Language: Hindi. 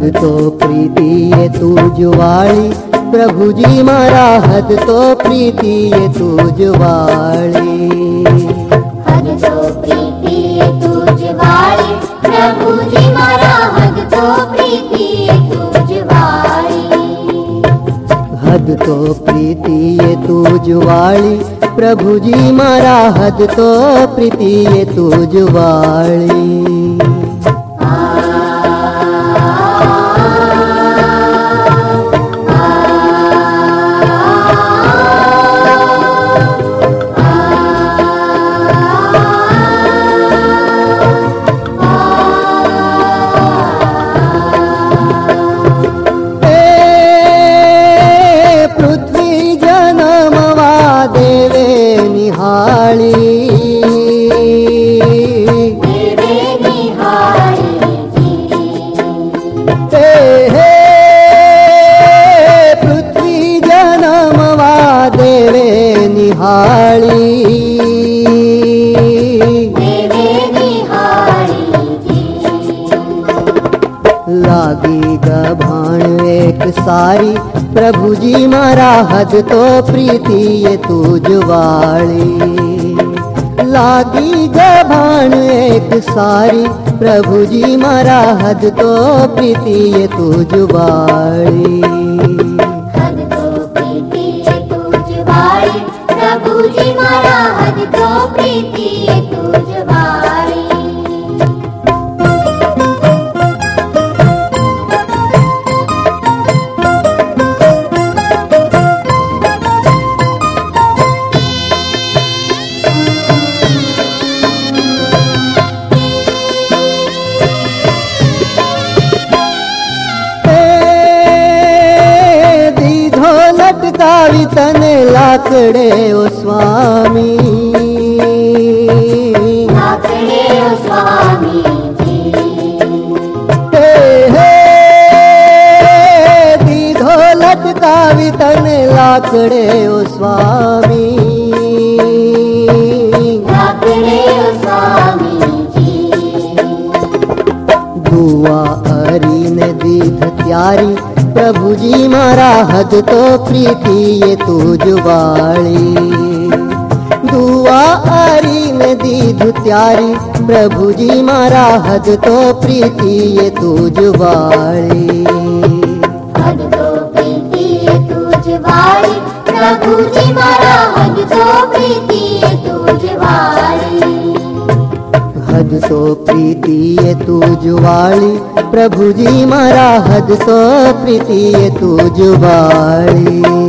हद तो प्रीति ये तू जुवाड़ी, प्रभु जी मारा हद तो प्रीति ये तू जुवाड़ी। हद तो प्रीति ये तू जुवाड़ी, प्रभु जी मारा हद तो प्रीति ये तू जुवाड़ी। हद तो प्रीति ये तू जुवाड़ी, प्रभु जी मारा हद तो प्रीति ये तू जुवाड़ी। पृथ्वी जनमवा देवे निहाळी, लागी गभाण एक सारी, प्रभु जी मारा हद तो प्रीति ये तू जुवाड़ी। लागी गभाण एक सारी, प्रभु जी मारा हद तो प्रीति ये तू जुवाड़ी। हद तो प्रीति ये तू जुवाड़ी, प्रभु जी मारा हद तो प्रीति ये तू जुवाड़ी। लटकावी तने लाकड़े ओ स्वामी, लाकड़े ओ स्वामी जी। हे दीधो लटकावी तने लाकड़े ओ स्वामी, लाकड़े ओ स्वामी जी। दुआ अरी ने दीध त्यारी, प्रभु जी मारा हद तो प्रीति ये तू जुवाड़ी। दुआ अरी ने दीध त्यारी, प्रभु जी मारा हद तो प्रीति ये तू जुवाड़ी। हद तो प्रीति ये तू जुवाड़ी, प्रभु जी मारा हद तो प्रीति ये तू जुवाड़ी। हद तो प्रीति ये तू जुवाड़ी, प्रभु जी मारा हद तो प्रीति ये तू जुवाड़ी।